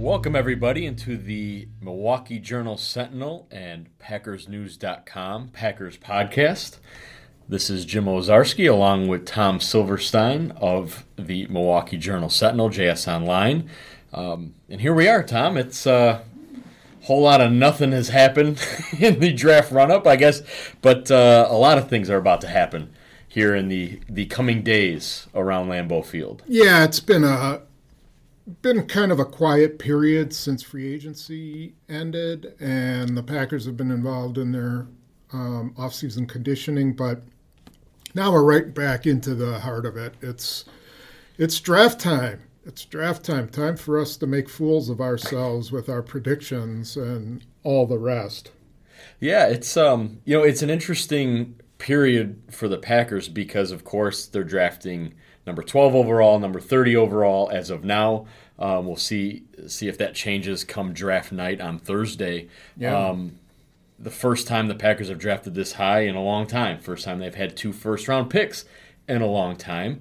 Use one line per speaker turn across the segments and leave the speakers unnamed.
Welcome, everybody, into the Milwaukee Journal Sentinel and PackersNews.com Packers podcast. This is Jim Ozarski along with Tom Silverstein of the Milwaukee Journal Sentinel, JS Online. And here we are, Tom. It's a whole lot of nothing has happened in the draft run-up, I guess, but a lot of things are about to happen here in the coming days around Lambeau Field.
Yeah, it's been kind of a quiet period since free agency ended, and the Packers have been involved in their offseason conditioning, but now we're right back into the heart of it. It's draft time. It's draft time. Time for us to make fools of ourselves with our predictions and all the rest.
Yeah, it's it's an interesting period for the Packers because, of course, they're drafting number 12 overall, number 30 overall as of now. We'll see if that changes come draft night on Thursday.
Yeah.
The first time the Packers have drafted this high in a long time. First time they've had 2 first-round picks in a long time.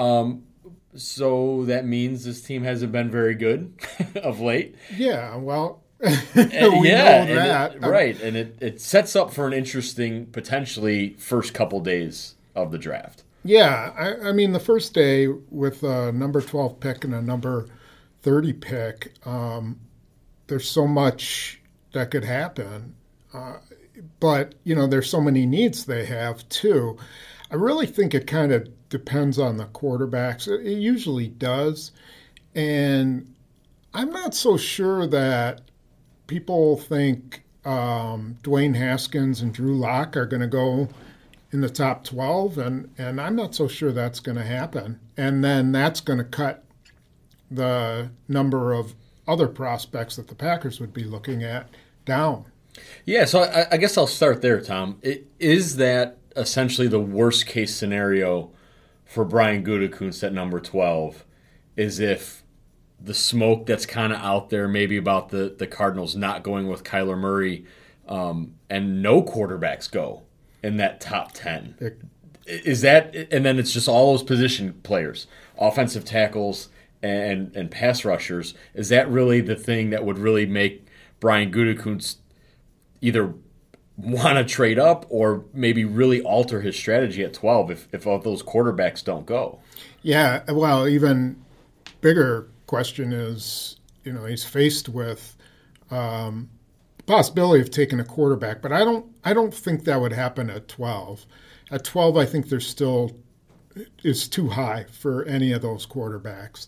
So that means this team hasn't been very good of late.
Yeah, well,
we
know that.
Right, and it sets up for an interesting, potentially, first couple days of the draft.
Yeah, I mean, the first day with a number 12 pick and a number 30 pick, there's so much that could happen. But, there's so many needs they have, too. I really think it kind of depends on the quarterbacks. It usually does. And I'm not so sure that people think Dwayne Haskins and Drew Lock are going to go in the top 12, and I'm not so sure that's going to happen. And then that's going to cut the number of other prospects that the Packers would be looking at down.
Yeah, so I guess I'll start there, Tom. Is that essentially the worst-case scenario for Brian Gutekunst at number 12, is if the smoke that's kind of out there maybe about the Cardinals not going with Kyler Murray and no quarterbacks go in that top 10. Is that, and then it's just all those position players, offensive tackles and pass rushers, is that really the thing that would really make Brian Gutekunst either want to trade up or maybe really alter his strategy at 12 if all those quarterbacks don't go?
Yeah, well, even bigger question is, he's faced with the possibility of taking a quarterback, but I don't think that would happen at 12. At 12, I think there's still is too high for any of those quarterbacks.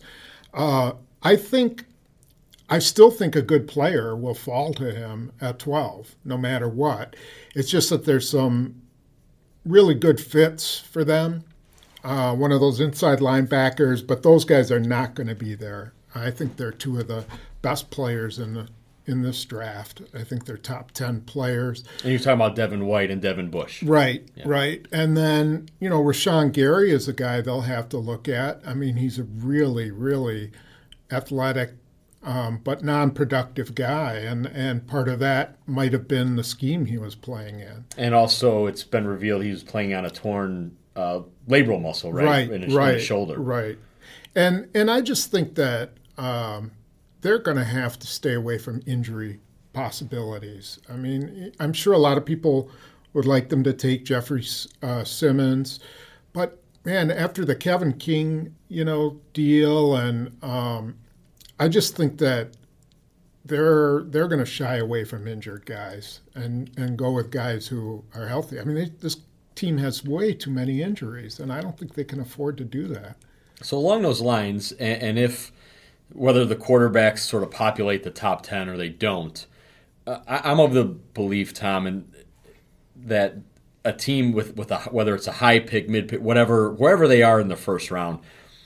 I still think a good player will fall to him at 12, no matter what. It's just that there's some really good fits for them. One of those inside linebackers, but those guys are not going to be there. I think they're 2 of the best players in this draft. I think they're top 10 players.
And you're talking about Devin White and Devin Bush.
Right, yeah. Right. And then, Rashawn Gary is a guy they'll have to look at. I mean, he's a really, really athletic but non-productive guy, and part of that might have been the scheme he was playing in.
And also, it's been revealed he was playing on a torn labral muscle, right? In his shoulder.
Right. And I just think that they're going to have to stay away from injury possibilities. I mean, I'm sure a lot of people would like them to take Jeffrey Simmons, but man, after the Kevin King, deal, and I just think that they're going to shy away from injured guys and go with guys who are healthy. I mean, this team has way too many injuries, and I don't think they can afford to do that.
So along those lines, and if whether the quarterbacks sort of populate the top 10 or they don't, I'm of the belief, Tom, that a team with whether it's a high pick, mid pick, wherever they are in the first round,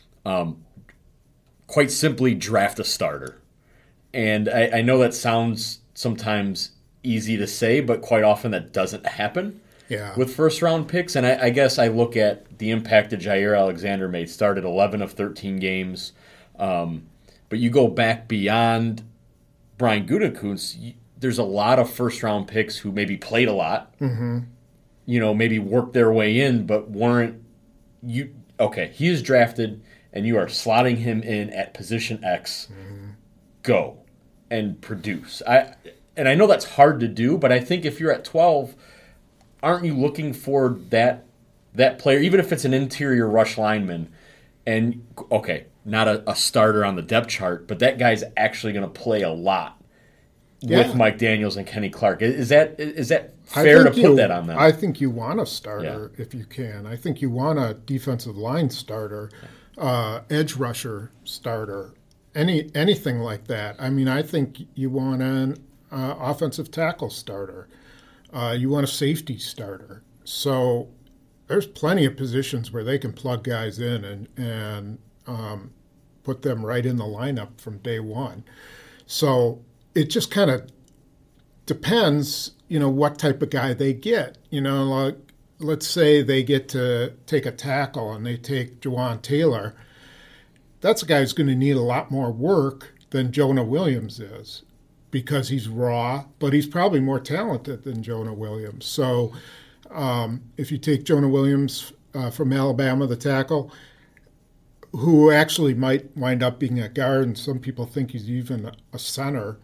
quite simply draft a starter. And I know that sounds sometimes easy to say, but quite often that doesn't happen with first-round picks. And I guess I look at the impact that Jair Alexander made. Started 11 of 13 games. But you go back beyond Brian Gutekunst, there's a lot of first-round picks who maybe played a lot, maybe worked their way in, but weren't – okay, he is drafted – and you are slotting him in at position X, go. and produce. And I know that's hard to do, but I think if you're at 12, aren't you looking for that player, even if it's an interior rush lineman, and okay, not a starter on the depth chart, but that guy's actually going to play a lot with Mike Daniels and Kenny Clark. Is that fair to put that on them?
I think you want a starter if you can. I think you want a defensive line starter, edge rusher starter, anything like that. I mean, I think you want an offensive tackle starter. You want a safety starter. So there's plenty of positions where they can plug guys in and put them right in the lineup from day one. So it just kind of depends, what type of guy they get. Like, let's say they get to take a tackle and they take Jawaan Taylor. That's a guy who's going to need a lot more work than Jonah Williams is, because he's raw, but he's probably more talented than Jonah Williams. So if you take Jonah Williams from Alabama, the tackle, who actually might wind up being a guard, and some people think he's even a center,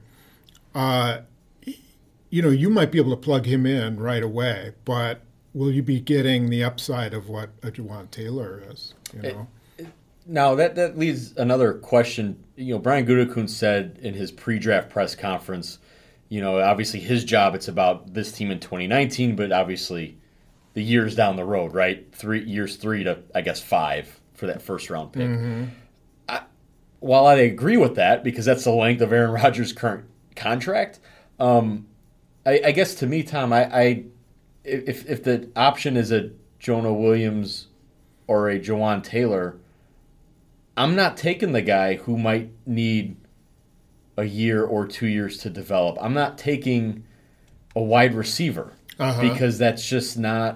you might be able to plug him in right away, but will you be getting the upside of what a Jawaan Taylor is?
Now, that leads another question. Brian Gutekunst said in his pre-draft press conference, obviously his job, it's about this team in 2019, but obviously the years down the road, right? 3 to, I guess, 5 for that first-round pick.
Mm-hmm.
While I agree with that, because that's the length of Aaron Rodgers' current contract, I guess to me, Tom, if the option is a Jonah Williams or a Jawaan Taylor, I'm not taking the guy who might need a year or 2 years to develop. I'm not taking a wide receiver because that's just not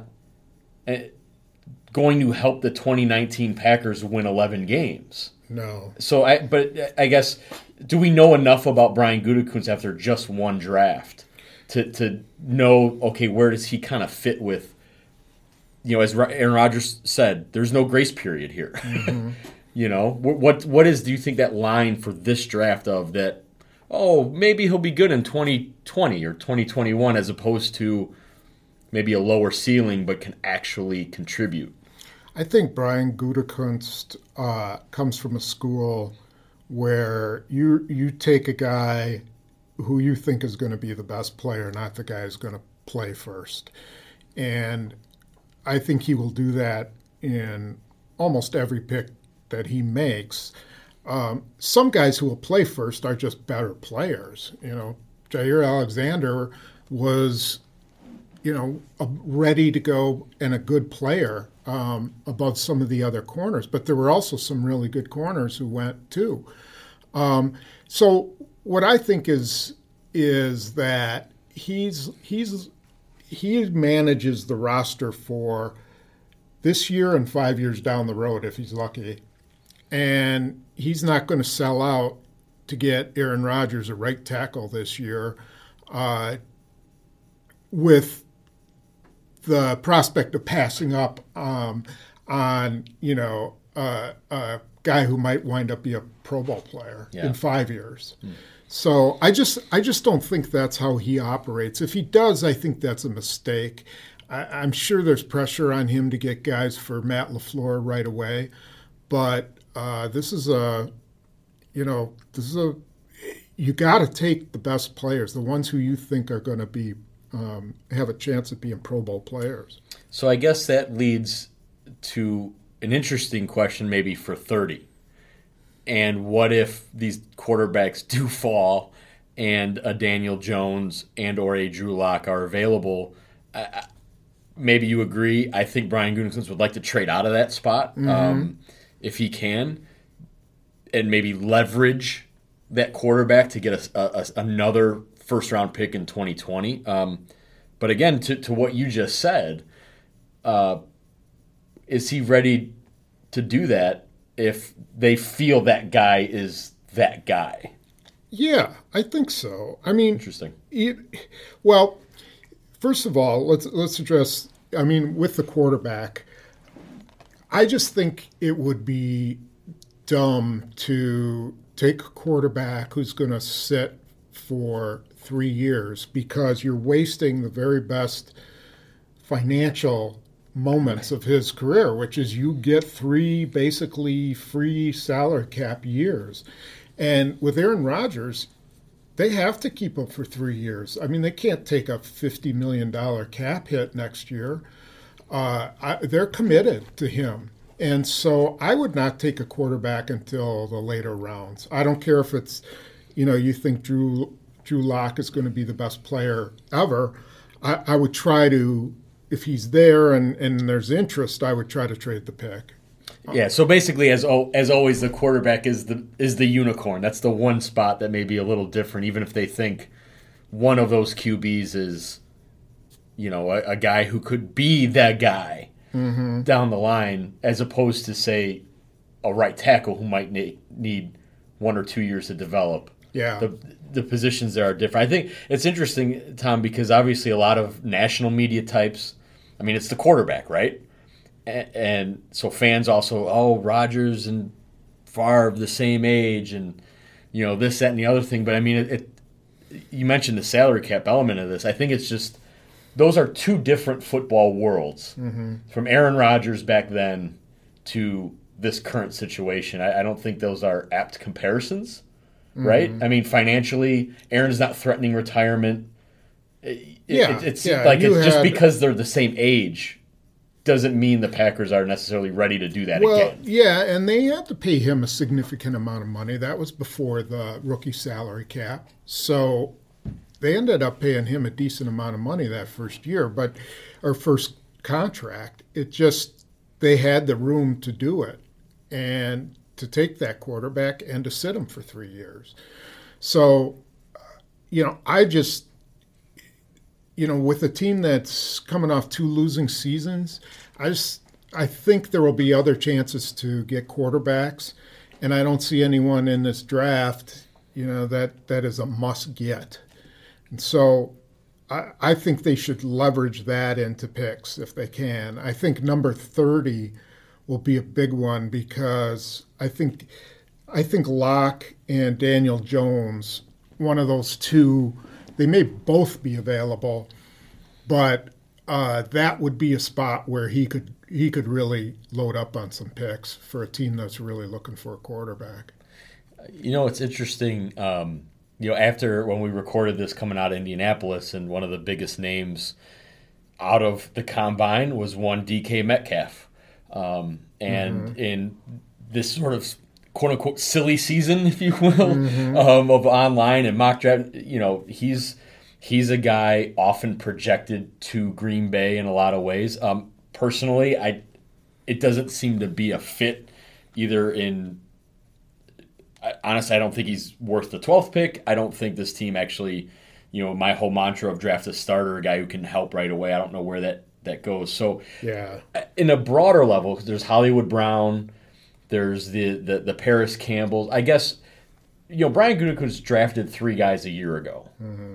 going to help the 2019 Packers win 11 games.
No.
So, I guess, do we know enough about Brian Gutekunst after just one draft to know, okay, where does he kind of fit with, as Aaron Rodgers said, there's no grace period here. Mm-hmm. What is, do you think, that line for this draft of that, maybe he'll be good in 2020 or 2021 as opposed to maybe a lower ceiling but can actually contribute?
I think Brian Gutekunst comes from a school where you take a guy who you think is going to be the best player, not the guy who's going to play first. And I think he will do that in almost every pick that he makes. Some guys who will play first are just better players. Jair Alexander was, ready to go and a good player above some of the other corners. But there were also some really good corners who went too. So what I think is that he manages the roster for this year and 5 years down the road if he's lucky. And he's not going to sell out to get Aaron Rodgers a right tackle this year with the prospect of passing up on a guy who might wind up be a Pro Bowl player in 5 years. So I just don't think that's how he operates. If he does, I think that's a mistake. I'm sure there's pressure on him to get guys for Matt LaFleur right away, but this is you got to take the best players, the ones who you think are going to be have a chance of being Pro Bowl players.
So I guess that leads to an interesting question maybe for 30. And what if these quarterbacks do fall and a Daniel Jones and or a Drew Lock are available? Maybe you agree. I think Brian Gutekunst would like to trade out of that spot if he can, and maybe leverage that quarterback to get another first-round pick in 2020. But again, to what you just said, is he ready to do that if they feel that guy is that guy?
Yeah, I think so. I mean,
interesting.
Well, first of all, let's address. I mean, with the quarterback, I just think it would be dumb to take a quarterback who's going to sit for 3 years because you're wasting the very best financial moments of his career, which is you get 3 basically free salary cap years. And with Aaron Rodgers, they have to keep him for 3 years. I mean, they can't take a $50 million cap hit next year. They're committed to him. And so I would not take a quarterback until the later rounds. I don't care if it's, you think Drew Lock is going to be the best player ever. I would try to, if he's there and there's interest, I would try to trade the pick.
Yeah, so basically, as always, the quarterback is the unicorn. That's the one spot that may be a little different, even if they think one of those QBs is, a guy who could be that guy down the line, as opposed to, say, a right tackle who might need 1 or 2 years to develop.
Yeah.
The positions there are different. I think it's interesting, Tom, because obviously a lot of national media types, it's the quarterback, right? And so fans also, Rodgers and Favre the same age, and this, that, and the other thing. But you mentioned the salary cap element of this. I think it's just those are two different football worlds, from Aaron Rodgers back then to this current situation. I don't think those are apt comparisons, right? Financially, Aaron's not threatening retirement. Just because they're the same age doesn't mean the Packers are necessarily ready to do that again.
Yeah, and they had to pay him a significant amount of money. That was before the rookie salary cap. So they ended up paying him a decent amount of money that first year, or first contract. It just, they had the room to do it and to take that quarterback and to sit him for 3 years. So, I just, with a team that's coming off 2 losing seasons, I think there will be other chances to get quarterbacks, and I don't see anyone in this draft, that is a must get. And so I think they should leverage that into picks if they can. I think number 30 will be a big one because I think Locke and Daniel Jones, one of those two, they may both be available, but that would be a spot where he could really load up on some picks for a team that's really looking for a quarterback.
It's interesting. After when we recorded this coming out of Indianapolis, and one of the biggest names out of the combine was one DK Metcalf. In this sort of quote unquote silly season, if you will, of online and mock draft, he's a guy often projected to Green Bay in a lot of ways. Personally, it doesn't seem to be a fit either in. Honestly, I don't think he's worth the 12th pick. I don't think this team actually, my whole mantra of draft a starter, a guy who can help right away, I don't know where that goes. So,
yeah,
in a broader level, there's Hollywood Brown, there's the Paris Campbells. I guess, Brian Gutekunst drafted 3 guys a year ago.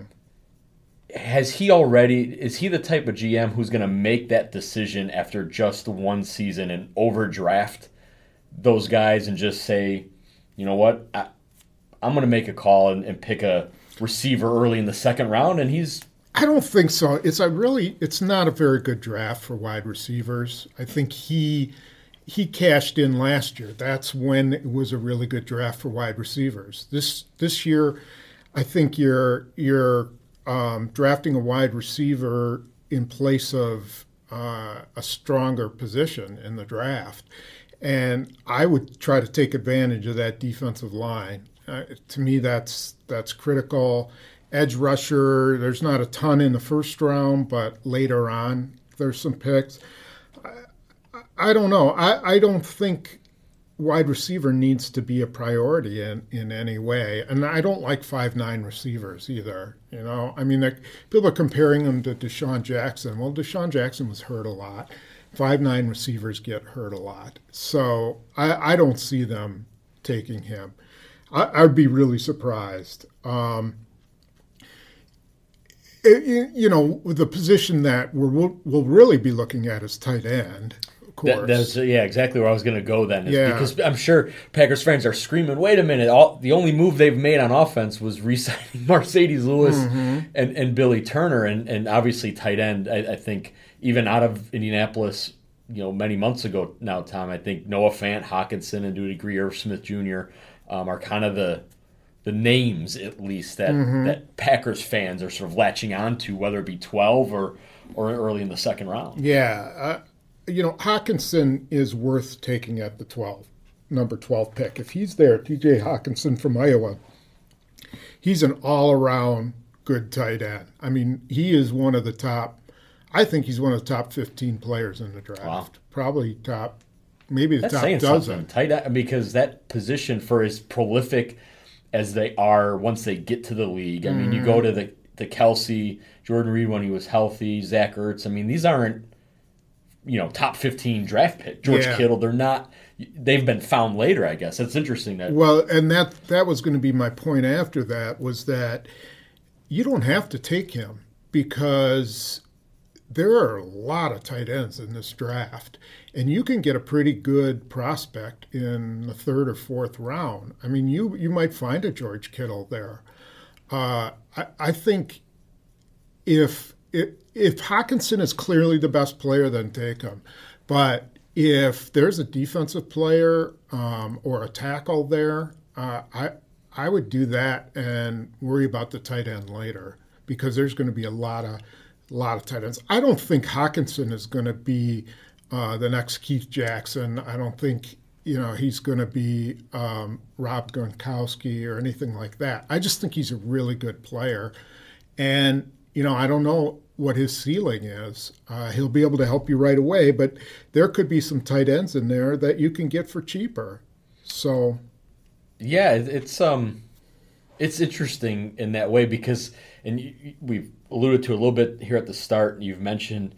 Is he the type of GM who's going to make that decision after just 1 season and overdraft those guys and just say, you know what, I'm going to make a call and pick a receiver early in the 2nd round, and
I don't think so. It's not a very good draft for wide receivers. I think he cashed in last year. That's when it was a really good draft for wide receivers. This year, I think you're drafting a wide receiver in place of a stronger position in the draft. And I would try to take advantage of that defensive line. To me, that's critical. Edge rusher, there's not a ton in the 1st round, but later on, there's some picks. I don't know. I don't think wide receiver needs to be a priority in any way. And I don't like 5'9" receivers either. People are comparing them to Deshaun Jackson. Well, Deshaun Jackson was hurt a lot. 5'9" receivers get hurt a lot. So I don't see them taking him. I'd be really surprised. The position that we'll really be looking at is tight end, course.
That's exactly where I was going to go then.
Yeah.
Because I'm sure Packers fans are screaming, wait a minute, the only move they've made on offense was re-signing Mercedes Lewis and Billy Turner. And obviously tight end, I think, even out of Indianapolis, many months ago now, Tom, I think Noah Fant, Hawkinson, and to a degree Irv Smith Jr. Are kind of the names, at least, that Packers fans are sort of latching on to, whether it be 12 or early in the second round.
Yeah. Hawkinson is worth taking at the number 12 pick. If he's there, TJ Hawkinson from Iowa, he's an all-around good tight end. I mean, he is one of the top, I think he's one of the top 15 players in the draft.
Wow.
Probably maybe the
That's
top
saying
dozen.
something. Tight end, because that position, for as prolific as they are once they get to the league, I mean, you go to the Kelsey, Jordan Reed when he was healthy, Zach Ertz. I mean, these aren't, top 15 draft pick. George Kittle, they're not. They've been found later, I guess. It's interesting that.
Well, and that was going to be my point after that, was that you don't have to take him because there are a lot of tight ends in this draft, and you can get a pretty good prospect in the third or fourth round. I mean, you might find a George Kittle there. I think if Hawkinson is clearly the best player, then take him. But if there's a defensive player or a tackle there, I would do that and worry about the tight end later, because there's going to be a lot of tight ends. I don't think Hawkinson is going to be the next Keith Jackson. I don't think he's going to be Rob Gronkowski or anything like that. I just think he's a really good player, and I don't know what his ceiling is. He'll be able to help you right away, but there could be some tight ends in there that you can get for cheaper. So,
yeah, it's interesting in that way because, and we've alluded to a little bit here at the start. You've mentioned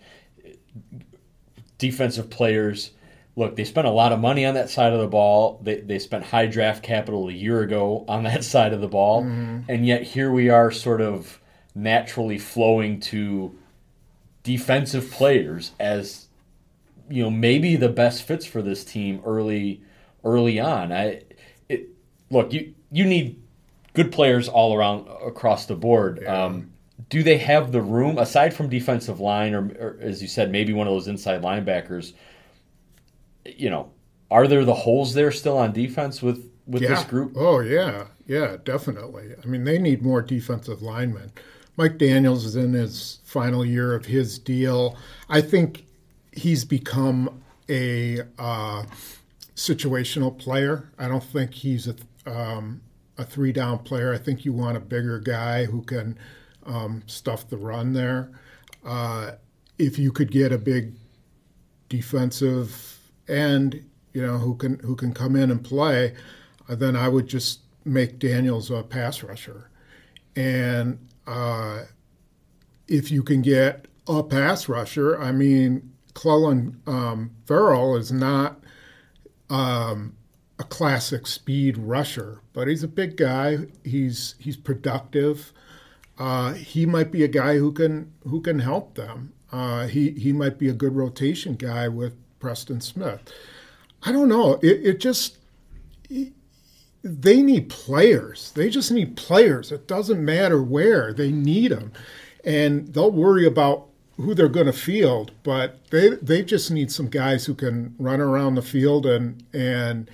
defensive players. Look, they spent a lot of money on that side of the ball. They spent high draft capital a year ago on that side of the ball, and yet here we are, sort of naturally flowing to defensive players as maybe the best fits for this team early on. Look, you need good players all around across the board.
Yeah.
Do they have the room, aside from defensive line, or as you said, maybe one of those inside linebackers? Are there the holes there still on defense with this group?
Oh yeah, definitely. I mean, they need more defensive linemen. Mike Daniels is in his final year of his deal. I think he's become a situational player. I don't think he's a three-down player. I think you want a bigger guy who can stuff the run there. If you could get a big defensive end, who can come in and play, then I would just make Daniels a pass rusher. And if you can get a pass rusher, I mean, Clelin Ferrell is not a classic speed rusher, but he's a big guy. He's productive. He might be a guy who can help them. He might be a good rotation guy with Preston Smith. I don't know. They need players. They just need players. It doesn't matter where. They need them. And they'll worry about who they're going to field, but they just need some guys who can run around the field and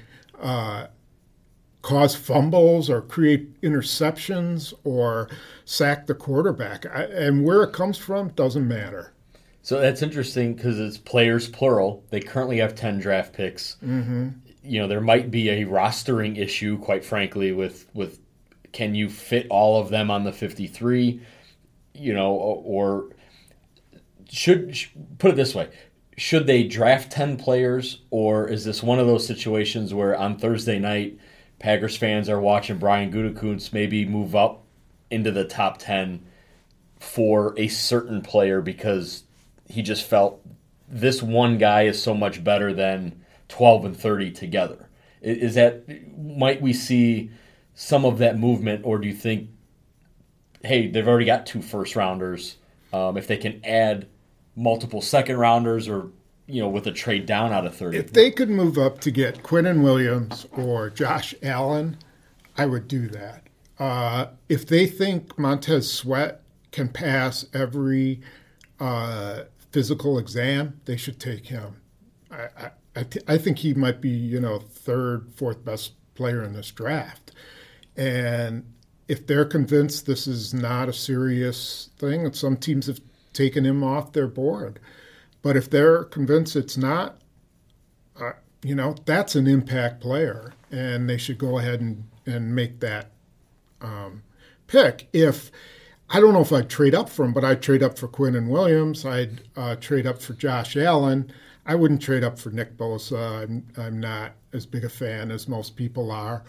cause fumbles or create interceptions or sack the quarterback. And where it comes from doesn't matter.
So that's interesting because it's players plural. They currently have 10 draft picks. Mm-hmm. There might be a rostering issue, quite frankly, with can you fit all of them on the 53? Or should put it this way: should they draft 10 players, or is this one of those situations where on Thursday night, Packers fans are watching Brian Gutekunst maybe move up into the top 10 for a certain player because he just felt this one guy is so much better than 12 and 30 together? Might we see some of that movement, or do you think, hey, they've already got 2 first rounders, if they can add multiple second rounders or with a trade down out of 30.
If they could move up to get Quinnen Williams or Josh Allen, I would do that. If they think Montez Sweat can pass every physical exam, they should take him. I think he might be, third, fourth best player in this draft. And if they're convinced this is not a serious thing, and some teams have taken him off their board, but if they're convinced it's not, that's an impact player, and they should go ahead and make that pick. I don't know if I'd trade up for him, but I'd trade up for Quinnen Williams. I'd trade up for Josh Allen. I wouldn't trade up for Nick Bosa. I'm not as big a fan as most people are.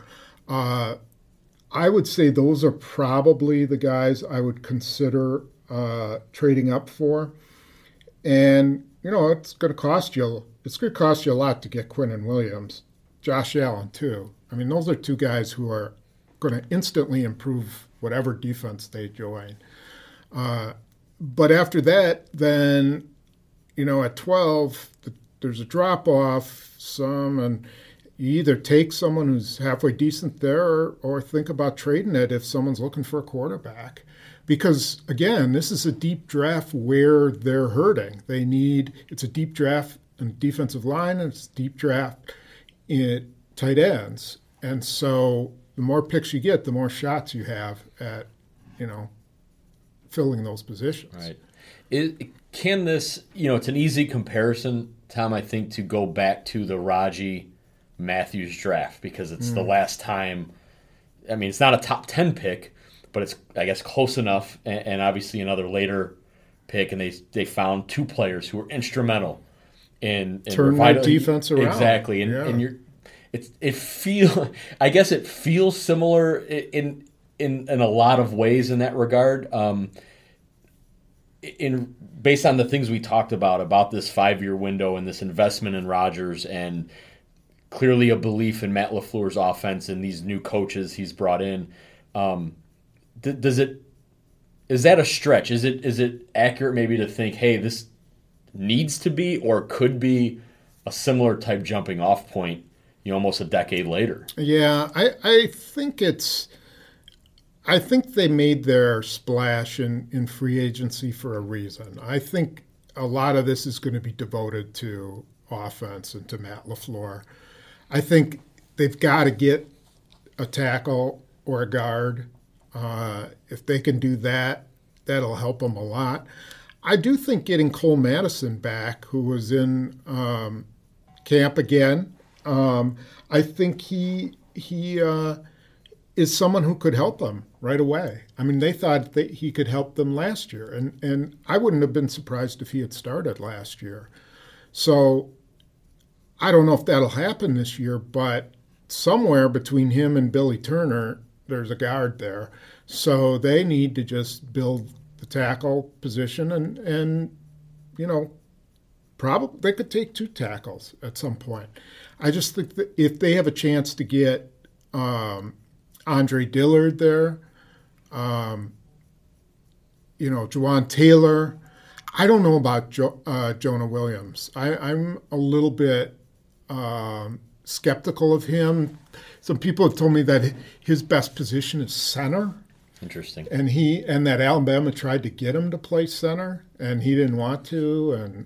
I would say those are probably the guys I would consider trading up for. And, it's going to cost you. It's going to cost you a lot to get Quinnen Williams, Josh Allen too. I mean, those are two guys who are going to instantly improve whatever defense they join. But after that, then, at 12, there's a drop-off, and you either take someone who's halfway decent there or think about trading it if someone's looking for a quarterback. Because, again, this is a deep draft where they're hurting. It's a deep draft in defensive line, and it's a deep draft in tight ends. And so the more picks you get, the more shots you have at, filling those positions.
Right. Can this, it's an easy comparison, Tom, I think, to go back to the Raji Matthews draft because it's the last time. I mean, it's not a top 10 pick, but it's, I guess, close enough, and obviously another later pick, and they found two players who were instrumental in
turn that defense around.
Exactly, and it feels similar in a lot of ways in that regard. Based on the things we talked about this 5-year window and this investment in Rodgers, and clearly a belief in Matt LaFleur's offense and these new coaches he's brought in. Is that a stretch? Is it accurate maybe to think, hey, this needs to be or could be a similar type jumping off point, almost a decade later?
Yeah, I think they made their splash in free agency for a reason. I think a lot of this is going to be devoted to offense and to Matt LaFleur. I think they've got to get a tackle or a guard. If they can do that, that'll help them a lot. I do think getting Cole Madison back, who was in camp again, I think he is someone who could help them right away. I mean, they thought that he could help them last year, and I wouldn't have been surprised if he had started last year. So I don't know if that'll happen this year, but somewhere between him and Billy Turner, there's a guard there. So they need to just build the tackle position and probably they could take two tackles at some point. I just think that if they have a chance to get Andre Dillard there, Juwan Taylor. I don't know about Jonah Williams. I'm a little bit skeptical of him. Some people have told me that his best position is center.
Interesting.
And that Alabama tried to get him to play center, and he didn't want to. And,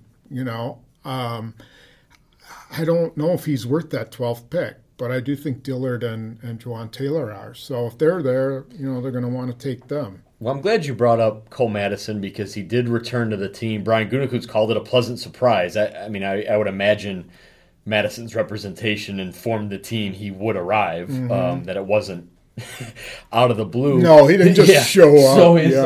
I don't know if he's worth that 12th pick, but I do think Dillard and Juwan Taylor are. So if they're there, they're going to want to take them.
Well, I'm glad you brought up Cole Madison because he did return to the team. Brian Gutekunst called it a pleasant surprise. I would imagine Madison's representation informed the team he would arrive, that it wasn't out of the blue.
No, he didn't just show up.
So his,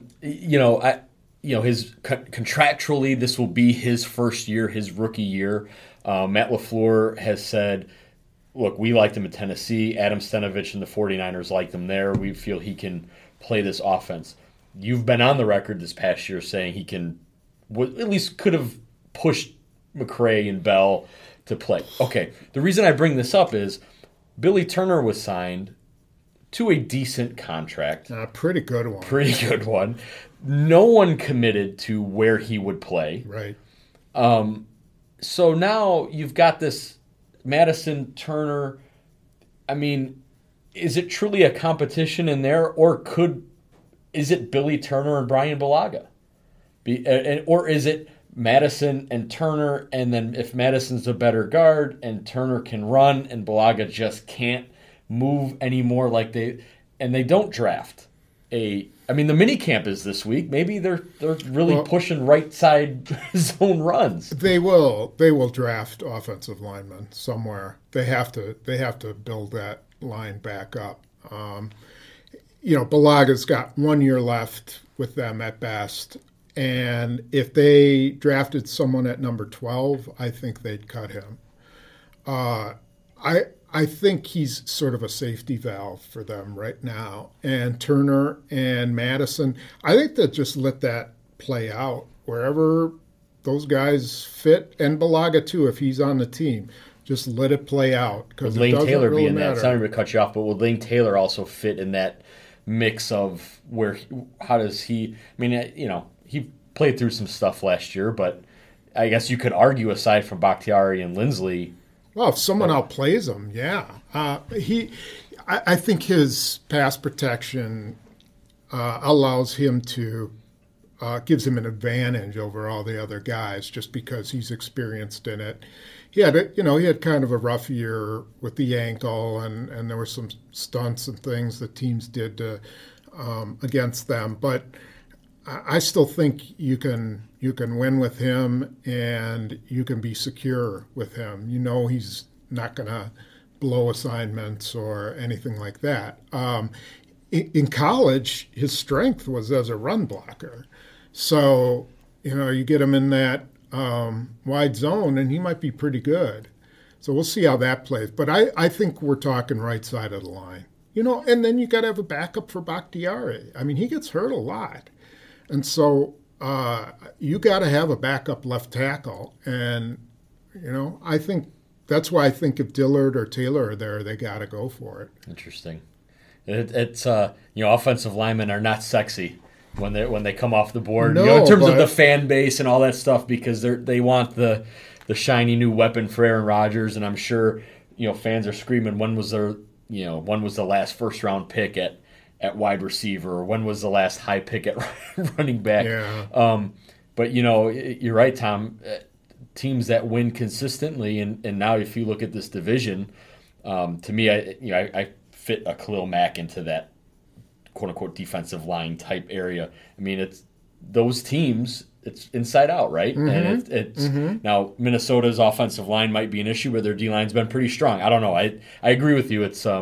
his contractually, this will be his first year, his rookie year. Matt LaFleur has said, look, we liked him at Tennessee. Adam Stenavich and the 49ers liked him there. We feel he can play this offense. You've been on the record this past year saying he can, at least could have pushed McCray and Bell to play. Okay, the reason I bring this up is Billy Turner was signed to a decent contract.
A pretty good one.
Pretty good one. No one committed to where he would play.
Right.
So now you've got this Madison, Turner. I mean, is it truly a competition in there, or is it Billy Turner and Brian Bulaga? Or is it Madison and Turner, and then if Madison's a better guard and Turner can run and Bulaga just can't move anymore and they don't draft I mean, the mini camp is this week. Maybe they're really pushing right side zone runs.
They will draft offensive linemen somewhere. They have to build that line back up. Balaga's got 1 year left with them at best. And if they drafted someone at number 12, I think they'd cut him. I think he's sort of a safety valve for them right now. And Turner and Madison, I think they'll just let that play out wherever those guys fit, and Bulaga too, if he's on the team. Just let it play out.
Would Lane Taylor really be in that? Sorry to cut you off, but would Lane Taylor also fit in that mix of how does he? I mean, he played through some stuff last year, but I guess you could argue aside from Bakhtiari and Lindsley.
Well, if someone outplays him, yeah. I think his pass protection allows him to gives him an advantage over all the other guys just because he's experienced in it. He had kind of a rough year with the ankle, and there were some stunts and things that teams did against them, but I still think you can win with him, and you can be secure with him. He's not going to blow assignments or anything like that. In college, his strength was as a run blocker. So, you get him in that wide zone, and he might be pretty good. So we'll see how that plays. But I think we're talking right side of the line. And then you got to have a backup for Bakhtiari. I mean, he gets hurt a lot. And so you got to have a backup left tackle. And, I think that's why I think if Dillard or Taylor are there, they got to go for it.
Interesting. It's offensive linemen are not sexy when they come off the board.
No,
in terms of the fan base and all that stuff, because they want the shiny new weapon for Aaron Rodgers. And I'm sure, fans are screaming, when was the last first round pick at wide receiver, or when was the last high pick at running back?
Yeah.
But you're right, Tom. Teams that win consistently, and now if you look at this division, to me, I fit a Khalil Mack into that quote unquote defensive line type area. I mean, it's those teams. It's inside out, right?
Mm-hmm.
And it's now Minnesota's offensive line might be an issue, but their D line's been pretty strong. I don't know. I agree with you. It's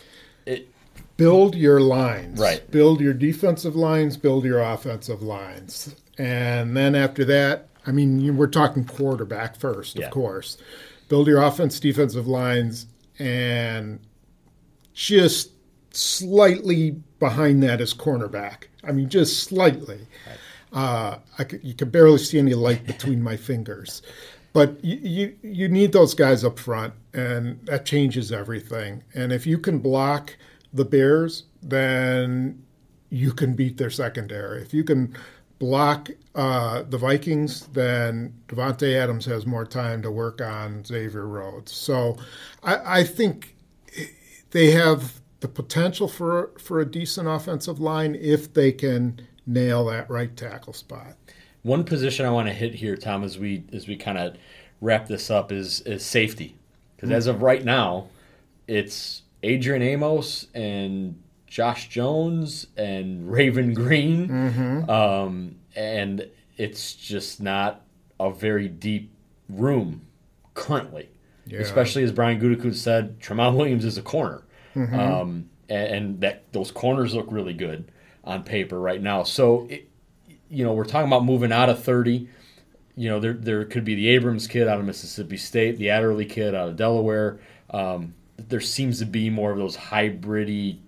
build your lines.
Right.
Build your defensive lines, build your offensive lines. And then after that, I mean, we're talking quarterback first, of course. Build your offense, defensive lines, and just slightly behind that is cornerback. I mean, just slightly. Right. You can barely see any light between my fingers. But you need those guys up front, and that changes everything. And if you can block the Bears, then you can beat their secondary. If you can block the Vikings, then Devontae Adams has more time to work on Xavier Rhodes. So I think they have the potential for a decent offensive line if they can nail that right tackle spot.
One position I want to hit here, Tom, as we kind of wrap this up is safety. Because as of right now, it's Adrian Amos and Josh Jones and Raven Green.
Mm-hmm.
And it's just not a very deep room currently. Yeah. Especially as Brian Gutekunst said, Tramon Williams is a corner. Mm-hmm. And that those corners look really good on paper right now. So, we're talking about moving out of 30. There could be the Abrams kid out of Mississippi State, the Adderley kid out of Delaware. There seems to be more of those hybrid-y,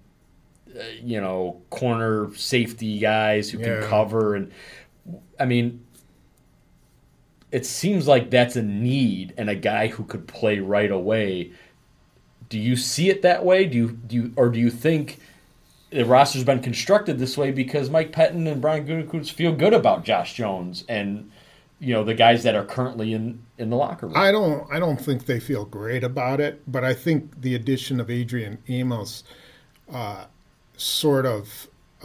corner safety guys who can cover. And, I mean, it seems like that's a need and a guy who could play right away. Do you see it that way? Do you think the roster's been constructed this way because Mike Pettin and Brian Gutekunst feel good about Josh Jones and the guys that are currently in the locker room.
I don't think they feel great about it, but I think the addition of Adrian Amos sort of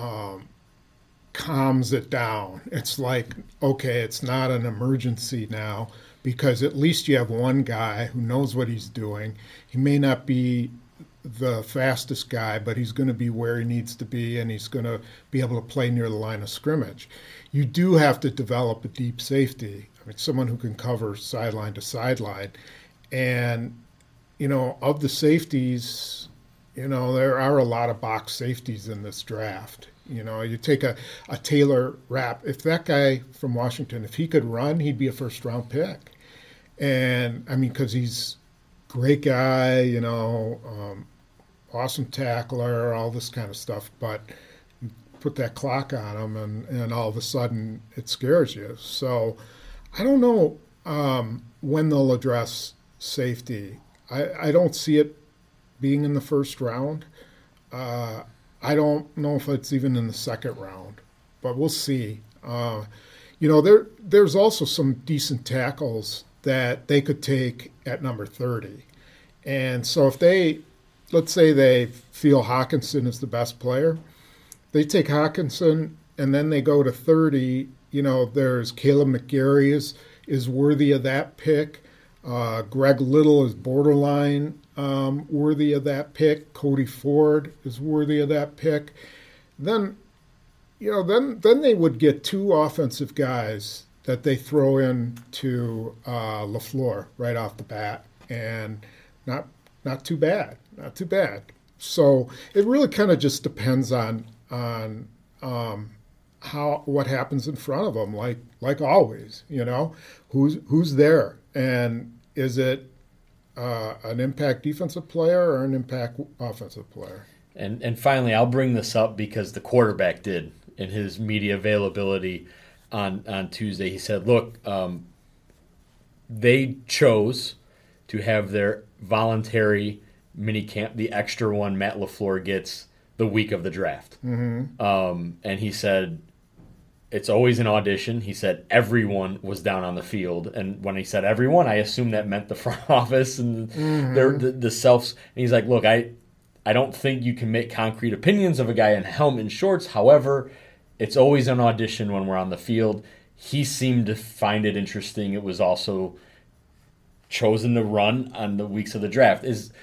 calms it down. It's like, okay, it's not an emergency now because at least you have one guy who knows what he's doing. He may not be the fastest guy, but he's going to be where he needs to be, and he's going to be able to play near the line of scrimmage. You do have to develop a deep safety. I mean, someone who can cover sideline to sideline. And, of the safeties, there are a lot of box safeties in this draft. You take a Taylor Rapp. If that guy from Washington, if he could run, he'd be a first-round pick. And, I mean, because he's a great guy, awesome tackler, all this kind of stuff. But you put that clock on him, and all of a sudden it scares you. So I don't know when they'll address safety. I don't see it being in the first round. I don't know if it's even in the second round, but we'll see. There's also some decent tackles that they could take at number 30. And so if let's say they feel Hawkinson is the best player, they take Hawkinson and then they go to 30. There's Caleb McGarry is worthy of that pick. Greg Little is borderline worthy of that pick. Cody Ford is worthy of that pick. Then they would get two offensive guys that they throw in to LaFleur right off the bat, and not too bad. So it really kind of just depends on what happens in front of them, like always. Who's there, and is it an impact defensive player or an impact offensive player?
And finally, I'll bring this up because the quarterback did in his media availability on Tuesday. He said, look, they chose to have their voluntary mini camp, the extra one Matt LaFleur gets the week of the draft. Mm-hmm. And he said, it's always an audition. He said everyone was down on the field. And when he said everyone, I assume that meant the front office and the selves. And he's like, look, I don't think you can make concrete opinions of a guy in helmet and shorts. However, it's always an audition when we're on the field. He seemed to find it interesting. It was also chosen to run on the weeks of the draft.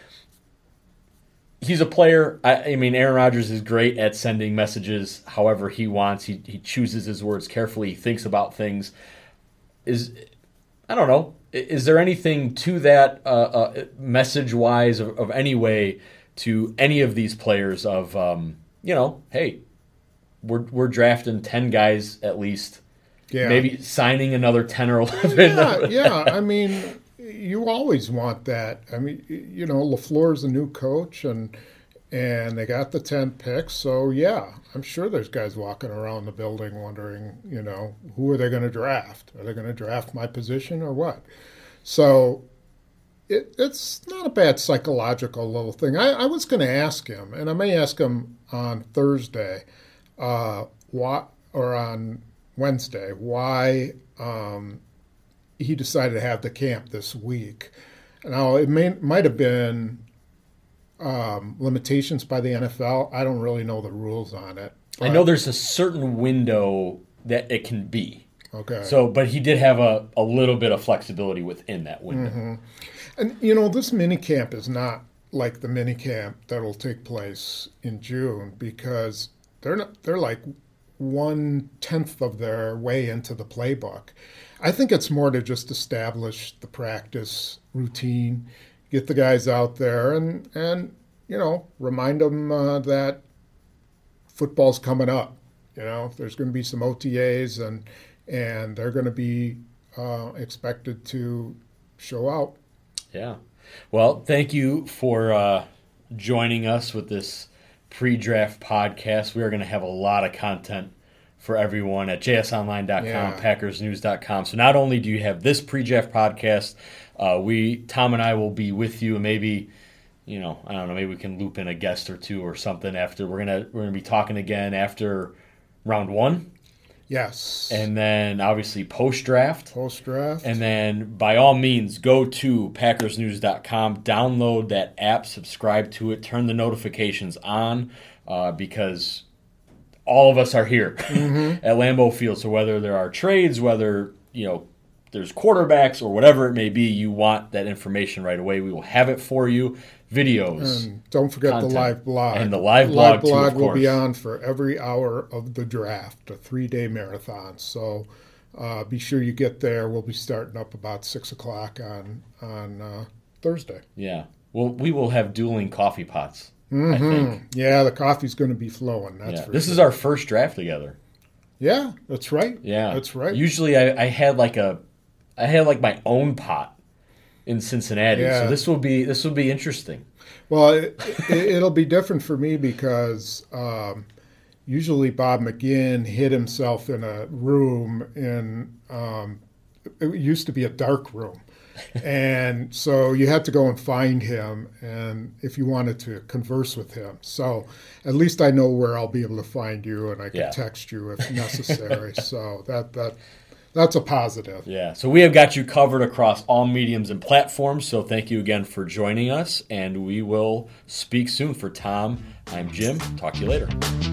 He's a player. I mean, Aaron Rodgers is great at sending messages however he wants. He chooses his words carefully. He thinks about things. I don't know. Is there anything to that message-wise of any way to any of these players of, hey, we're drafting 10 guys at least. Yeah. Maybe signing another 10 or 11.
Yeah. I mean, you always want that. I mean, LaFleur's a new coach, and they got the 10 picks. So, yeah, I'm sure there's guys walking around the building wondering, who are they going to draft? Are they going to draft my position or what? So it's not a bad psychological little thing. I was going to ask him, and I may ask him on Thursday or on Wednesday, why he decided to have the camp this week. Now, it might have been limitations by the NFL. I don't really know the rules on it.
I know there's a certain window that it can be.
Okay.
So, but he did have a little bit of flexibility within that window. Mm-hmm.
And, this mini camp is not like the mini camp that will take place in June, because they're like 1/10 of their way into the playbook. I think it's more to just establish the practice routine, get the guys out there, and remind them that football's coming up. There's going to be some OTAs, and they're going to be expected to show out.
Yeah. Well, thank you for joining us with this pre-draft podcast. We are going to have a lot of content for everyone at jsonline.com, packersnews.com. So not only do you have this pre-draft podcast, Tom and I will be with you, and maybe, I don't know, maybe we can loop in a guest or two or something after. We're gonna be talking again after round one.
Yes.
And then obviously post-draft.
Post-draft.
And then by all means, go to PackersNews.com, download that app, subscribe to it, turn the notifications on because all of us are here at Lambeau Field. So whether there are trades, whether there's quarterbacks or whatever it may be, you want that information right away. We will have it for you. Videos.
And don't forget
content,
the live blog.
And the live blog, too, of
will
course.
be on for every hour of the draft, a 3-day marathon. So be sure you get there. We'll be starting up about 6 o'clock on Thursday.
Yeah. Well, we will have dueling coffee pots, I think.
Yeah, the coffee's going to be flowing. That's for
This
sure.
is our first draft together.
Yeah, that's right.
Yeah.
That's right.
Usually I had like my own pot in Cincinnati.
Yeah.
So this will be interesting.
Well, it'll be different for me because usually Bob McGinn hid himself in a room it used to be a dark room. And so you had to go and find him and if you wanted to converse with him. So at least I know where I'll be able to find you and I can text you if necessary. So that's a positive.
Yeah. So we have got you covered across all mediums and platforms. So thank you again for joining us, and we will speak soon. For Tom, I'm Jim. Talk to you later.